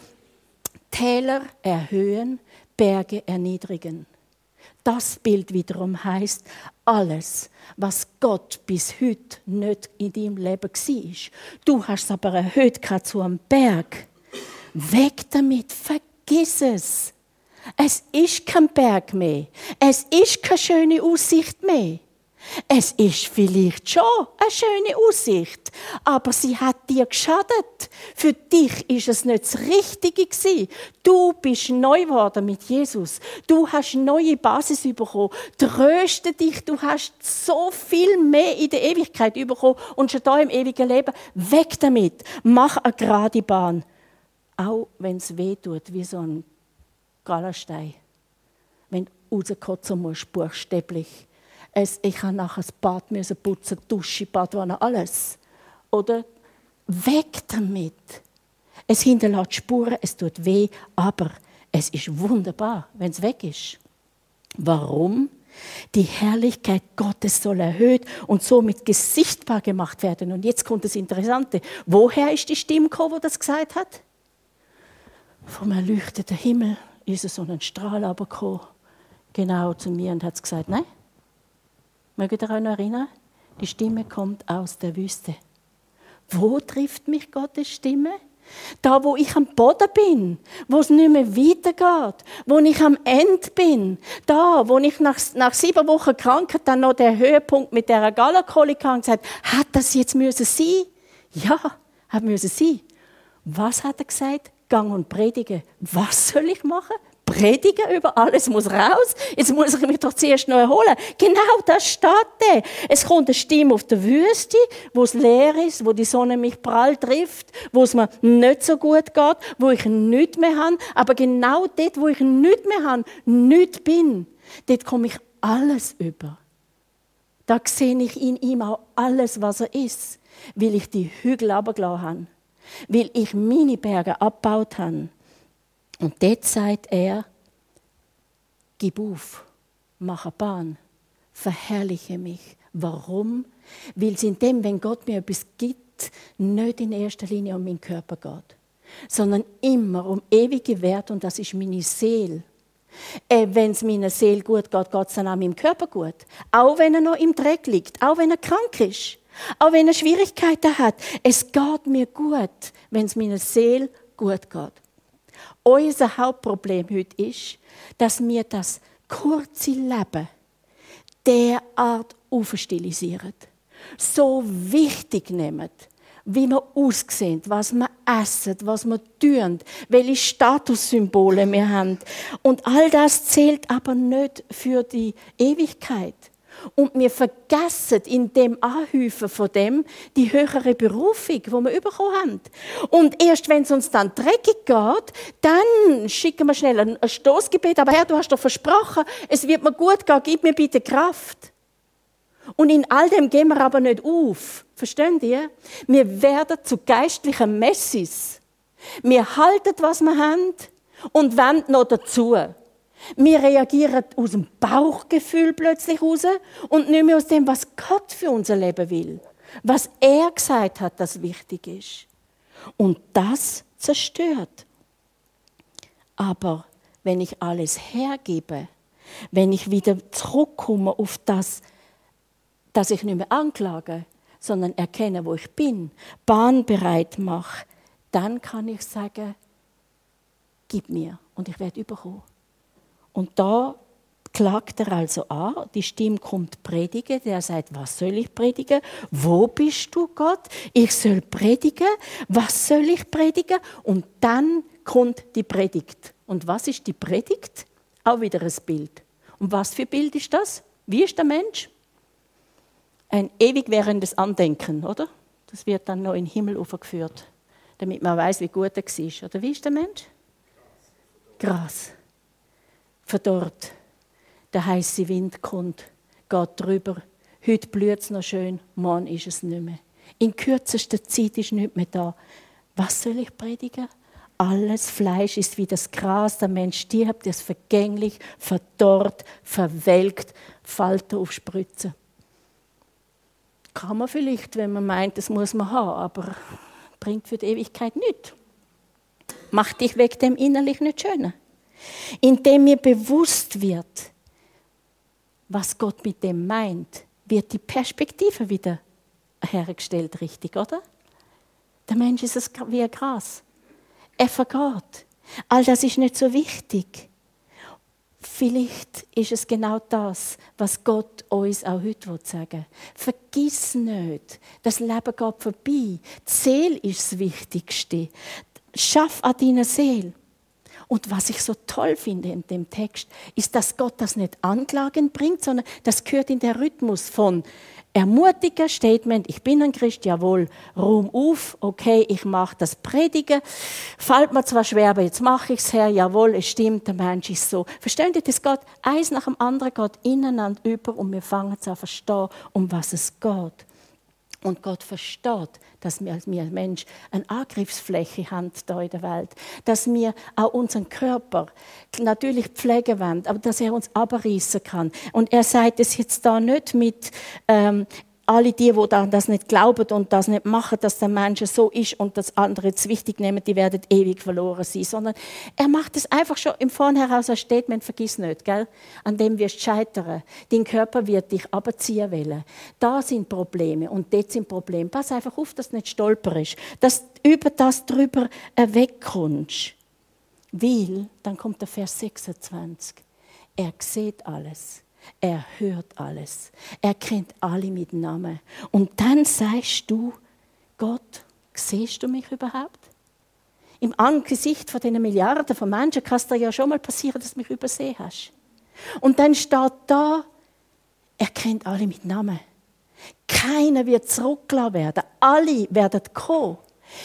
Täler erhöhen, Berge erniedrigen. Das Bild wiederum heisst, alles, was Gott bis heute nicht in deinem Leben war. Du hast es aber erhöht zu einem Berg. Weg damit, vergiss es. Es ist kein Berg mehr. Es ist keine schöne Aussicht mehr. Es ist vielleicht schon eine schöne Aussicht, aber sie hat dir geschadet. Für dich ist es nicht das Richtige gewesen. Du bist neu geworden mit Jesus. Du hast eine neue Basis bekommen. Tröste dich, du hast so viel mehr in der Ewigkeit bekommen und schon da im ewigen Leben. Weg damit. Mach eine gerade Bahn. Auch wenn es weh tut, wie so ein Galastein. Wenn du rauskotzen musst, buchstäblich. Es, ich musste nachher das Bad putzen, Dusche, Badwanne, alles. Oder? Weg damit. Es hinterlässt Spuren, es tut weh, aber es ist wunderbar, wenn es weg ist. Warum? Die Herrlichkeit Gottes soll erhöht und somit sichtbar gemacht werden. Und jetzt kommt das Interessante. Woher ist die Stimme gekommen, die das gesagt hat? Vom erleuchteten Himmel ist so ein Strahl runtergekommen, genau zu mir und hat gesagt, nein. Mögt ihr euch noch erinnern? Die Stimme kommt aus der Wüste. Wo trifft mich Gottes Stimme? Da, wo ich am Boden bin, wo es nicht mehr weitergeht, wo ich am Ende bin. Da, wo ich nach, nach sieben Wochen Krankheit dann noch den Höhepunkt mit dieser Gallenkolik hatte und gesagt, hat das jetzt müssen sein? Ja, hat müssen sein. Was hat er gesagt? Gang und predige. Was soll ich machen? Predigen über alles muss raus. Jetzt muss ich mich doch zuerst noch erholen. Genau das steht da. Es kommt eine Stimme auf der Wüste, wo es leer ist, wo die Sonne mich prall trifft, wo es mir nicht so gut geht, wo ich nichts mehr habe. Aber genau dort, wo ich nichts mehr habe, nichts bin, dort komme ich alles über. Da sehe ich in ihm auch alles, was er ist, weil ich die Hügel runtergelassen habe, weil ich meine Berge abgebaut habe. Und dort sagt er, gib auf, mach eine Bahn, verherrliche mich. Warum? Weil es in dem, wenn Gott mir etwas gibt, nicht in erster Linie um meinen Körper geht, sondern immer um ewige Werte und das ist meine Seele. Äh, wenn es meiner Seele gut geht, geht es dann auch meinem Körper gut. Auch wenn er noch im Dreck liegt, auch wenn er krank ist, auch wenn er Schwierigkeiten hat. Es geht mir gut, wenn es meiner Seele gut geht. Unser Hauptproblem heute ist, dass wir das kurze Leben derart aufstilisieren, so wichtig nehmen, wie wir aussehen, was wir essen, was wir tun, welche Statussymbole wir haben. Und all das zählt aber nicht für die Ewigkeit. Und wir vergessen in dem Anhäufen von dem die höhere Berufung, die wir bekommen haben. Und erst wenn es uns dann dreckig geht, dann schicken wir schnell ein Stoßgebet. Aber Herr, du hast doch versprochen, es wird mir gut gehen, gib mir bitte Kraft. Und in all dem gehen wir aber nicht auf. Versteht ihr? Wir werden zu geistlichen Messis. Wir halten, was wir haben und wollen noch dazu. Wir reagieren aus dem Bauchgefühl plötzlich raus und nicht mehr aus dem, was Gott für unser Leben will. Was er gesagt hat, das wichtig ist. Und das zerstört. Aber wenn ich alles hergebe, wenn ich wieder zurückkomme auf das, dass ich nicht mehr anklage, sondern erkenne, wo ich bin, bahnbereit mache, dann kann ich sagen, gib mir und ich werde überkommen. Und da klagt er also an, die Stimme kommt predigen, der sagt, was soll ich predigen? Wo bist du, Gott? Ich soll predigen. Was soll ich predigen? Und dann kommt die Predigt. Und was ist die Predigt? Auch wieder ein Bild. Und was für ein Bild ist das? Wie ist der Mensch? Ein ewig währendes Andenken, oder? Das wird dann noch in den Himmel aufgeführt, damit man weiß, wie gut er war. Oder wie ist der Mensch? Gras. Verdorrt. Der heiße Wind kommt, geht drüber. Heute blüht es noch schön, morgen ist es nicht mehr. In kürzester Zeit ist nichts mehr da. Was soll ich predigen? Alles Fleisch ist wie das Gras, der Mensch stirbt, ist vergänglich, verdorrt, verwelkt, Falten aufspritzen. Kann man vielleicht, wenn man meint, das muss man haben, aber bringt für die Ewigkeit nichts. Macht dich wegen dem innerlich nicht schöner. Indem mir bewusst wird, was Gott mit dem meint, wird die Perspektive wieder hergestellt, richtig, oder? Der Mensch ist wie ein Gras. Er vergeht. All das ist nicht so wichtig. Vielleicht ist es genau das, was Gott uns auch heute sagen will. Vergiss nicht, das Leben geht vorbei. Die Seele ist das Wichtigste. Schaff an deiner Seele. Und was ich so toll finde in dem Text, ist, dass Gott das nicht anklagend bringt, sondern das gehört in den Rhythmus von ermutigen Statement, ich bin ein Christ, jawohl, Ruhm auf, okay, ich mache das Predigen. Fällt mir zwar schwer, aber jetzt mache ich es, Herr, jawohl, es stimmt, der Mensch ist so. Versteht ihr, das geht eins nach dem anderen, geht ineinander über und wir fangen an zu verstehen, um was es geht. Und Gott versteht, dass wir als Mensch eine Angriffsfläche haben hier in der Welt. Dass wir auch unseren Körper natürlich pflegen wollen, aber dass er uns abreißen kann. Und er sagt es jetzt da nicht mit ähm, alle die, die das nicht glauben und das nicht machen, dass der Mensch so ist und das andere jetzt wichtig nehmen, die werden ewig verloren sein. Sondern er macht es einfach schon im Vornherein aus ein Statement, vergiss nicht, gell? An dem wirst du scheitern. Dein Körper wird dich abziehen wollen. Da sind Probleme und dort sind Probleme. Pass einfach auf, dass du nicht stolperst, dass du über das drüber wegkommst. Weil, dann kommt der Vers sechsundzwanzig, er sieht alles. Er hört alles. Er kennt alle mit Namen. Und dann sagst du, Gott, siehst du mich überhaupt? Im Angesicht von diesen Milliarden von Menschen kann es dir ja schon mal passieren, dass du mich übersehen hast. Und dann steht da, er kennt alle mit Namen. Keiner wird zurückgelassen werden. Alle werden kommen.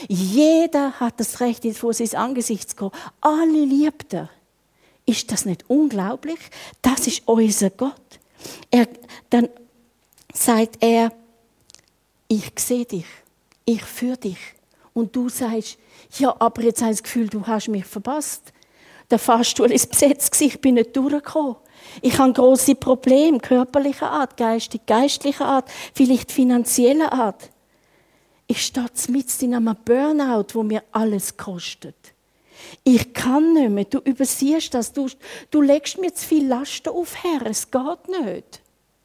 Jeder hat das Recht, vor sein Angesicht zu kommen. Alle liebt er. Ist das nicht unglaublich? Das ist unser Gott. Er, dann sagt er, ich sehe dich, ich führe dich. Und du sagst, ja, aber jetzt habe ich das Gefühl, du hast mich verpasst. Der Fahrstuhl ist besetzt, ich bin nicht durchgekommen. Ich habe grosse Probleme, körperlicher Art, geistig, geistlicher Art, vielleicht finanzieller Art. Ich stehe mitten in einem Burnout, wo mir alles kostet. Ich kann nicht mehr, du übersiehst das, du, du legst mir zu viel Lasten auf, Herr, es geht nicht.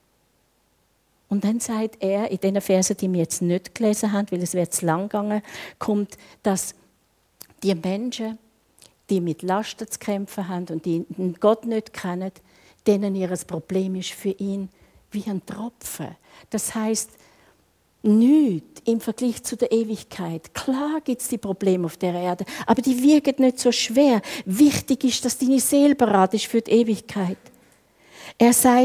Und dann sagt er, in den Versen, die wir jetzt nicht gelesen haben, weil es wird zu lang gegangen, kommt, dass die Menschen, die mit Lasten zu kämpfen haben und die Gott nicht kennen, denen ihr Problem ist für ihn wie ein Tropfen. Das heisst, nichts im Vergleich zu der Ewigkeit. Klar gibt es die Probleme auf der Erde, aber die wiegen nicht so schwer. Wichtig ist, dass deine Seele bereit ist für die Ewigkeit. Er sagt,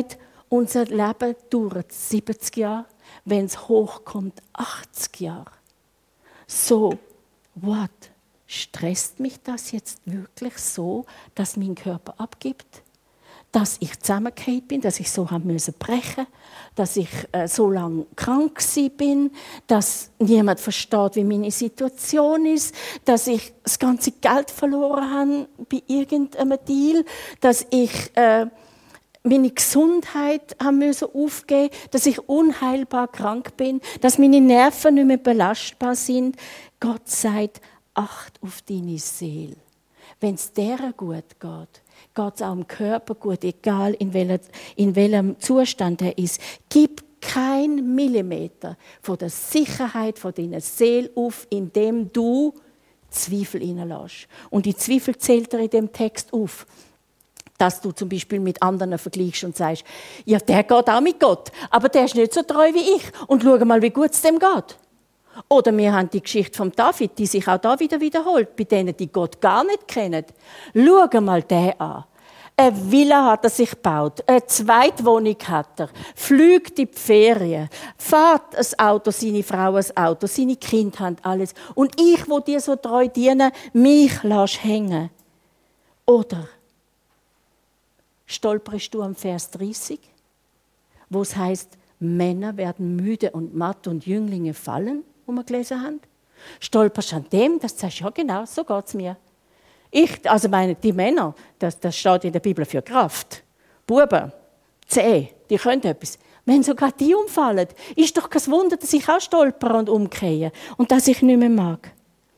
Unser Leben dauert siebzig Jahre, wenn es hochkommt, achtzig Jahre. So, what? Stresst mich das jetzt wirklich so, dass mein Körper abgibt? Dass ich zusammengefallen bin, dass ich so haben müssen brechen, dass ich äh, so lange krank bin, dass niemand versteht, wie meine Situation ist, dass ich das ganze Geld verloren habe bei irgendeinem Deal, dass ich äh, meine Gesundheit haben müssen aufgeben, dass ich unheilbar krank bin, dass meine Nerven nicht mehr belastbar sind. Gott sagt, acht auf deine Seele. Wenn es der gut geht, geht es auch dem Körper gut, egal in, welcher, in welchem Zustand er ist. Gib keinen Millimeter von der Sicherheit von deiner Seele auf, indem du Zweifel hineinlässt. Und die Zweifel zählt er in dem Text auf. Dass du zum Beispiel mit anderen vergleichst und sagst, ja, der geht auch mit Gott, aber der ist nicht so treu wie ich. Und schau mal, wie gut es dem geht. Oder wir haben die Geschichte von David, die sich auch da wieder wiederholt, bei denen, die Gott gar nicht kennen. Schau mal den an. Eine Villa hat er sich gebaut, eine Zweitwohnung hat er, fliegt in die Ferien, fährt ein Auto, seine Frau ein Auto, seine Kinder haben alles. Und ich, wo dir so treu diene, mich lass hängen. Oder stolperst du am Vers dreißig, wo es heißt, Männer werden müde und matt und Jünglinge fallen, wo wir gelesen haben? Stolperst du an dem, dass du sagst, ja genau, so geht es mir. Ich, also meine, die Männer, das, das steht in der Bibel für Kraft. Buben, zäh, die können etwas. Wenn sogar die umfallen, ist doch kein Wunder, dass ich auch stolpere und umgehe und dass ich nicht mehr mag.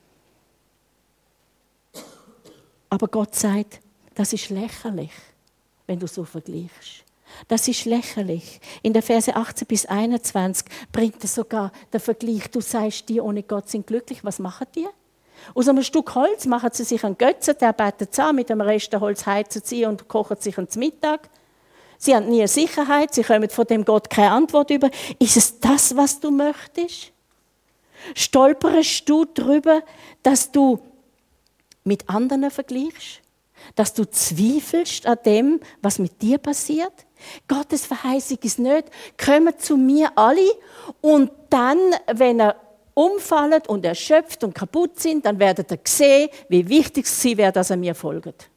Aber Gott sagt, das ist lächerlich, wenn du so vergleichst. Das ist lächerlich. In der Verse achtzehn bis einundzwanzig bringt es sogar den Vergleich. Du sagst, die ohne Gott sind glücklich. Was machen die? Aus einem Stück Holz machen sie sich einen Götzen, der betet an, mit dem Rest der Holz heizen sie und kochen sich einen Mittag. Sie haben nie Sicherheit, sie kommen von dem Gott keine Antwort über. Ist es das, was du möchtest? Stolperst du darüber, dass du mit anderen vergleichst? Dass du zweifelst an dem, was mit dir passiert? Gottes Verheißung ist nicht, kommt zu mir alle und dann, wenn er umfallen und erschöpft und kaputt sind, dann werdet ihr sehen, wie wichtig es sie wäre, dass er mir folgt.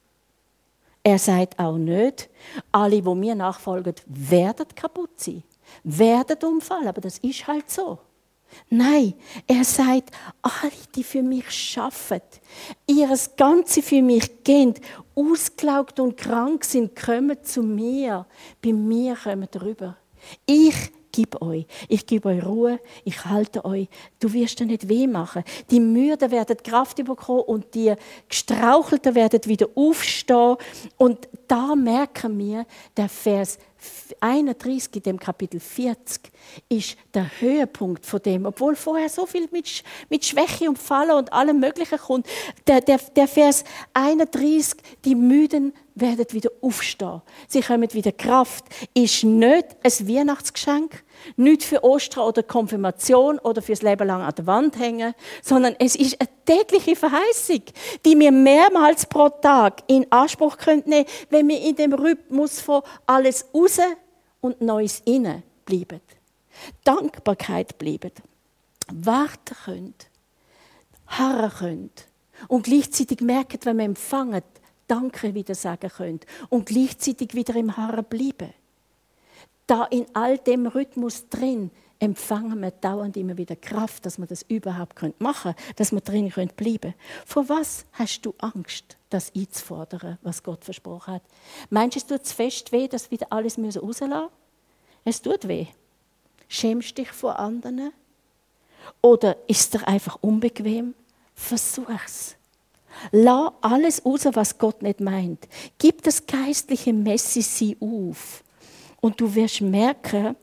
Er sagt auch nicht, alle, die mir nachfolgen, werden kaputt sein, werden umfallen, aber das ist halt so. Nein, er sagt, alle, die für mich arbeiten, ihres Ganze für mich gehen, ausgelaugt und krank sind, kommen zu mir. Bei mir kommen rüber. Ich gebe euch. Ich gebe euch Ruhe. Ich halte euch. Du wirst dir nicht weh machen. Die Müden werden Kraft bekommen und die Gestrauchelten werden wieder aufstehen. Und da merken wir, der Vers einunddreißig in dem Kapitel vierzig ist der Höhepunkt von dem, obwohl vorher so viel mit, mit Schwäche und Fallen und allem Möglichen kommt. Der, der, der Vers einunddreißig, die Müden werden wieder aufstehen. Sie kommen wieder Kraft. Ist nicht ein Weihnachtsgeschenk, nicht für Ostern oder Konfirmation oder fürs Leben lang an der Wand hängen, sondern es ist eine tägliche Verheißung, die wir mehrmals pro Tag in Anspruch nehmen können, wenn wir in dem Rhythmus von alles raus und Neues innen bleiben. Dankbarkeit bleiben. Warten können. Harren können. Und gleichzeitig merken, wenn wir empfangen, Danke wieder sagen können. Und gleichzeitig wieder im Harren bleiben. Da in all dem Rhythmus drin empfangen wir dauernd immer wieder Kraft, dass wir das überhaupt machen können, dass wir drin bleiben können. Vor was hast du Angst, das einzufordern, was Gott versprochen hat? Meinst du, es tut zu fest weh, dass wir wieder alles rauslassen müssen? Es tut weh. Schämst du dich vor anderen? Oder ist es dir einfach unbequem? Versuch's. Lass alles raus, was Gott nicht meint. Gib das geistliche Messi auf. Und du wirst merken,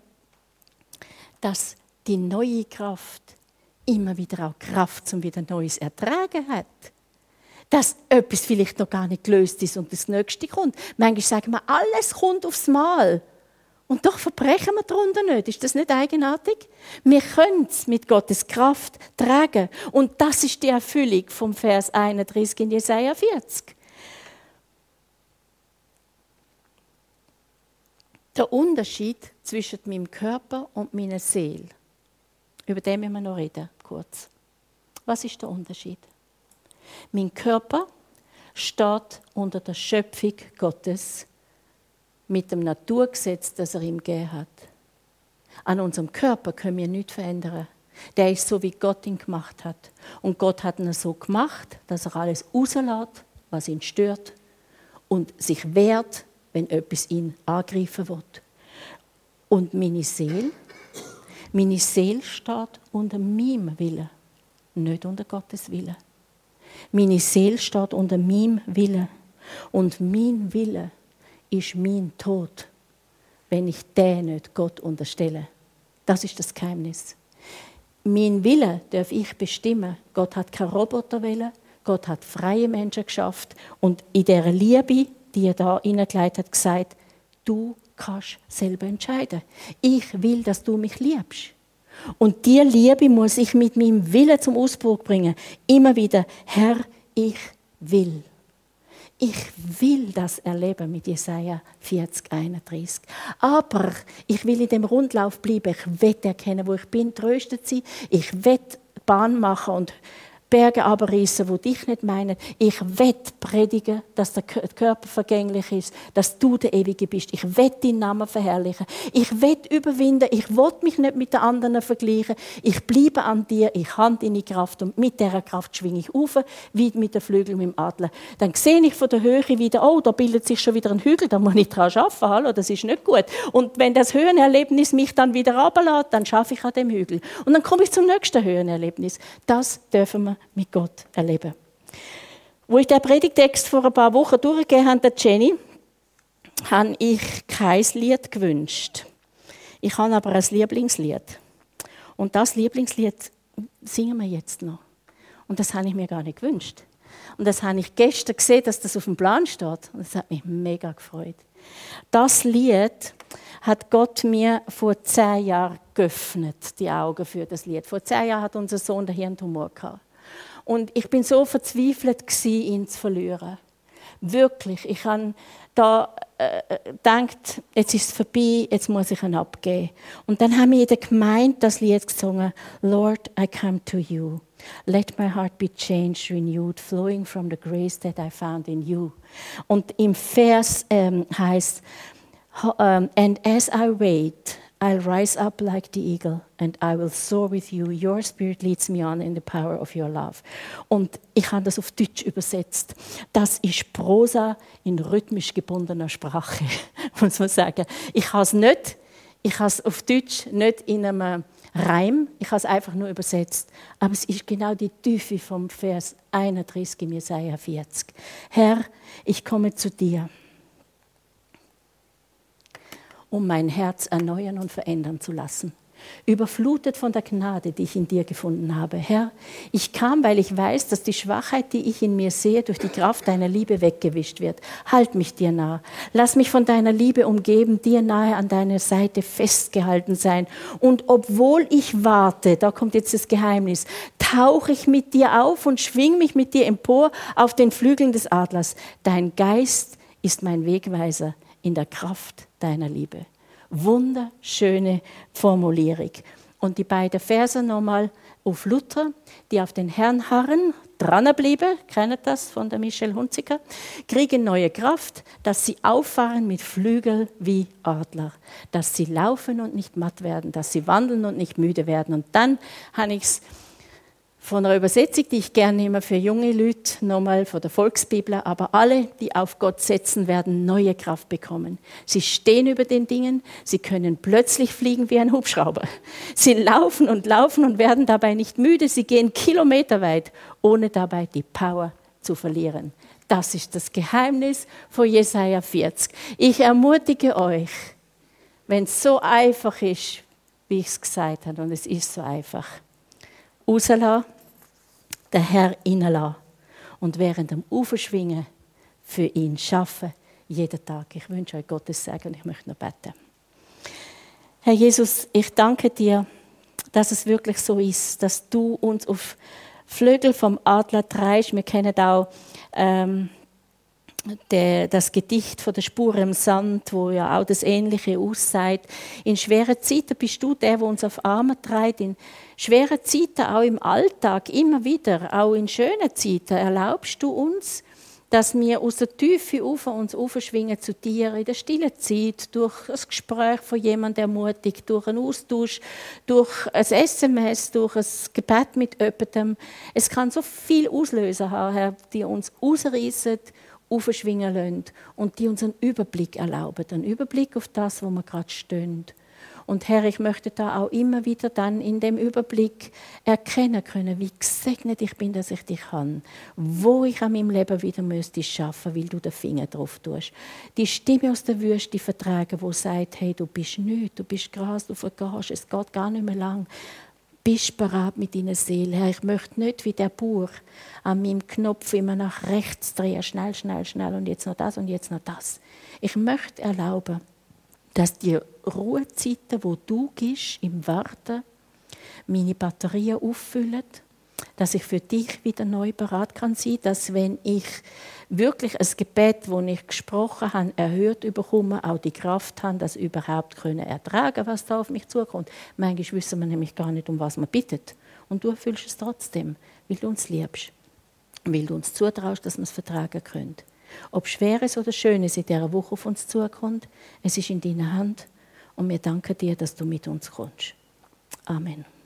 dass die neue Kraft immer wieder auch Kraft zum wieder Neues ertragen hat. Dass etwas vielleicht noch gar nicht gelöst ist und das Nächste kommt. Manchmal sagen wir, alles kommt aufs Mal. Und doch verbrechen wir darunter nicht. Ist das nicht eigenartig? Wir können es mit Gottes Kraft tragen. Und das ist die Erfüllung vom Vers einunddreißig in Jesaja vierzig. Der Unterschied zwischen meinem Körper und meiner Seele, über den müssen wir noch reden, kurz. Was ist der Unterschied? Mein Körper steht unter der Schöpfung Gottes mit dem Naturgesetz, das er ihm gegeben hat. An unserem Körper können wir nichts verändern. Der ist so, wie Gott ihn gemacht hat. Und Gott hat ihn so gemacht, dass er alles rauslässt, was ihn stört und sich wehrt, wenn etwas ihn angreifen wird. Und meine Seele, meine Seele steht unter meinem Willen, nicht unter Gottes Willen. Meine Seele steht unter meinem Willen. Und mein Wille ist mein Tod, wenn ich den nicht Gott unterstelle. Das ist das Geheimnis. Mein Wille darf ich bestimmen. Gott hat keinen Roboterwillen. Gott hat freie Menschen geschaffen. Und in dieser Liebe, die er da hineingelegt hat, gesagt, du kannst selber entscheiden. Ich will, dass du mich liebst. Und diese Liebe muss ich mit meinem Willen zum Ausdruck bringen. Immer wieder, Herr, ich will. Ich will das erleben mit Jesaja vierzig, einunddreißig. Aber ich will in dem Rundlauf bleiben. Ich will erkennen, wo ich bin, tröstet sie. Ich will Bahn machen und Berge abreißen, die dich nicht meinen. Ich will predigen, dass der Körper vergänglich ist, dass du der Ewige bist. Ich will deinen Namen verherrlichen. Ich will überwinden. Ich will mich nicht mit den anderen vergleichen. Ich bleibe an dir. Ich habe deine Kraft und mit dieser Kraft schwinge ich auf, wie mit den Flügeln mit dem Adler. Dann sehe ich von der Höhe wieder, oh, da bildet sich schon wieder ein Hügel, da muss ich dran arbeiten. Hallo, das ist nicht gut. Und wenn das Höhenerlebnis mich dann wieder runterlässt, dann schaffe ich an dem Hügel. Und dann komme ich zum nächsten Höhenerlebnis. Das dürfen wir mit Gott erleben. Wo ich den Predigtext vor ein paar Wochen durchgegeben habe, der Jenny, habe ich kein Lied gewünscht. Ich habe aber ein Lieblingslied. Und das Lieblingslied singen wir jetzt noch. Und das habe ich mir gar nicht gewünscht. Und das habe ich gestern gesehen, dass das auf dem Plan steht. Und das hat mich mega gefreut. Das Lied hat Gott mir vor zehn Jahren geöffnet, die Augen für das Lied. Vor zehn Jahren hat unser Sohn den Hirntumor gehabt. Und ich bin so verzweifelt gewesen, ihn zu verlieren. Wirklich. Ich habe da äh, gedacht, jetzt ist es vorbei, jetzt muss ich ihn abgeben. Und dann haben wir in der Gemeinde das Lied gesungen, Lord, I come to you. Let my heart be changed, renewed, flowing from the grace that I found in you. Und im Vers ähm, heißt, um, and as I wait, I'll rise up like the eagle and I will soar with you. Your spirit leads me on in the power of your love. Und ich habe das auf Deutsch übersetzt. Das ist Prosa in rhythmisch gebundener Sprache, muss man sagen. Ich habe es nicht, ich habe es auf Deutsch nicht in einem Reim, ich habe es einfach nur übersetzt. Aber es ist genau die Tiefe vom Vers einunddreißig im Jesaja vierzig. Herr, ich komme zu dir, um mein Herz erneuern und verändern zu lassen. Überflutet von der Gnade, die ich in dir gefunden habe. Herr, ich kam, weil ich weiß, dass die Schwachheit, die ich in mir sehe, durch die Kraft deiner Liebe weggewischt wird. Halt mich dir nah. Lass mich von deiner Liebe umgeben, dir nahe an deiner Seite festgehalten sein. Und obwohl ich warte, da kommt jetzt das Geheimnis, tauche ich mit dir auf und schwing mich mit dir empor auf den Flügeln des Adlers. Dein Geist ist mein Wegweiser in der Kraft deiner Liebe. Wunderschöne Formulierung. Und die beiden Verse nochmal auf Luther, die auf den Herrn harren, dranbleiben, kennt das von der Michelle Hunziker, kriegen neue Kraft, dass sie auffahren mit Flügeln wie Adler, dass sie laufen und nicht matt werden, dass sie wandeln und nicht müde werden. Und dann habe ich es von einer Übersetzung, die ich gerne nehme für junge Leute, nochmal von der Volksbibel, aber alle, die auf Gott setzen, werden neue Kraft bekommen. Sie stehen über den Dingen, sie können plötzlich fliegen wie ein Hubschrauber. Sie laufen und laufen und werden dabei nicht müde, sie gehen kilometerweit, ohne dabei die Power zu verlieren. Das ist das Geheimnis von Jesaja vierzig. Ich ermutige euch, wenn es so einfach ist, wie ich es gesagt habe, und es ist so einfach, rauslassen, den Herr reinlassen und während dem Aufschwingen für ihn schaffen, jeden Tag. Ich wünsche euch Gottes Segen und ich möchte noch beten. Herr Jesus, ich danke dir, dass es wirklich so ist, dass du uns auf Flügel vom Adler treibst. Wir kennen auch ähm, der, das Gedicht von der Spur im Sand, wo ja auch das Ähnliche aussagt. In schweren Zeiten bist du der, der uns auf Arme trägt. In schweren Zeiten, auch im Alltag, immer wieder, auch in schönen Zeiten, erlaubst du uns, dass wir aus der Tiefe auf uns aufschwingen zu dir in der stillen Zeit, durch ein Gespräch von jemandem ermutigt, durch einen Austausch, durch ein S M S, durch ein Gebet mit jemandem. Es kann so viel Auslöser haben, Herr, die uns ausreißen, aufschwingen lassen und die uns einen Überblick erlauben, einen Überblick auf das, wo wir gerade stehen. Und Herr, ich möchte da auch immer wieder dann in dem Überblick erkennen können, wie gesegnet ich bin, dass ich dich kann. Wo ich an meinem Leben wieder müsste schaffen, weil du den Finger drauf tust. Die Stimme aus der Wüste vertragen, die sagt, hey, du bist nichts, du bist Gras, du vergehst, es geht gar nicht mehr lang. Bist bereit mit deiner Seele. Herr, ich möchte nicht wie der Bauer an meinem Knopf immer nach rechts drehen, schnell, schnell, schnell und jetzt noch das und jetzt noch das. Ich möchte erlauben, dass die Ruhezeiten, die du gibst im Warten, meine Batterien auffüllen, dass ich für dich wieder neu bereit kann sein, dass wenn ich wirklich ein Gebet, das ich gesprochen habe, erhört bekomme, auch die Kraft habe, das überhaupt können ertragen, was da auf mich zukommt. Manchmal wissen wir nämlich gar nicht, um was man bittet. Und du erfüllst es trotzdem, weil du uns liebst, weil du uns zutraust, dass wir es vertragen können. Ob Schweres oder Schönes in dieser Woche auf uns zukommt, es ist in deiner Hand und wir danken dir, dass du mit uns kommst. Amen.